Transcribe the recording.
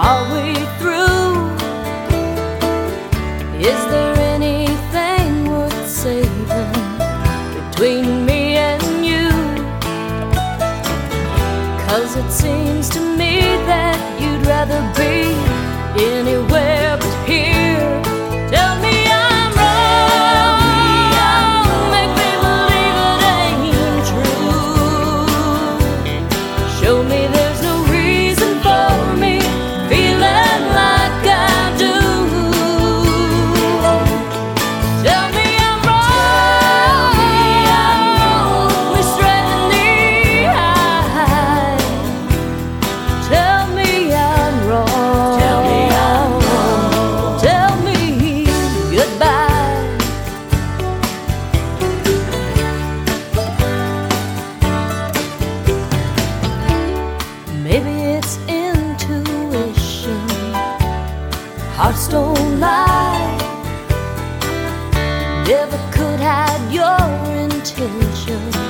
Are we through? Is there anything worth saving between me and you? 'Cause it seems to me that you'd rather be anywhere but here. Tell me I'm wrong, make me believe it ain't true. Show me there's no reason for me feeling like I do. Tell me I'm wrong, we straight in the eye. Tell me I'm wrong. Tell me I'm wrong. Tell me goodbye. Maybe it's intuition, hearts don't lie. Never could hide your intention.